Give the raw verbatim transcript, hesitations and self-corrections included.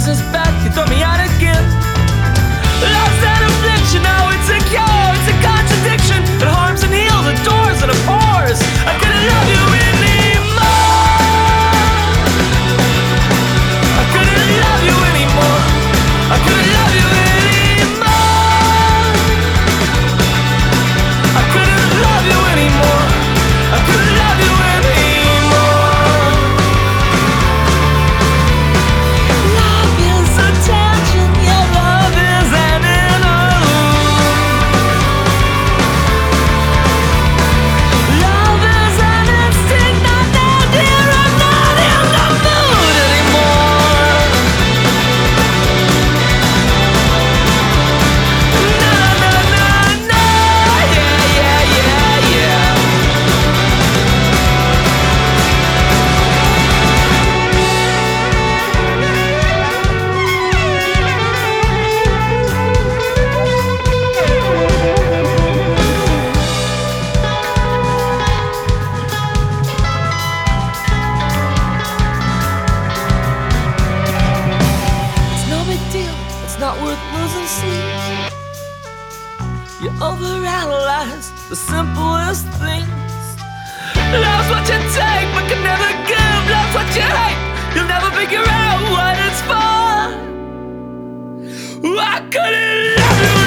business back, you throw me out again. Love's an affliction, now it's a cure, it's a contradiction. It harms and heals, adores and abhors. I couldn't love you anymore. I couldn't love you anymore. I couldn't love you anymore. I couldn't love you anymore. I couldn't love you anymore. Love is attention, yeah, love is an interlude. Love is an instinct, not now, dear, I'm not in the mood anymore. No, no, no, no, yeah, yeah, yeah, yeah. It's no big deal, it's not worth losing sleep. You overanalyze the simplest things. Love's what you take but can never give. Love's what you hate, you'll never figure out what it's for. I couldn't love you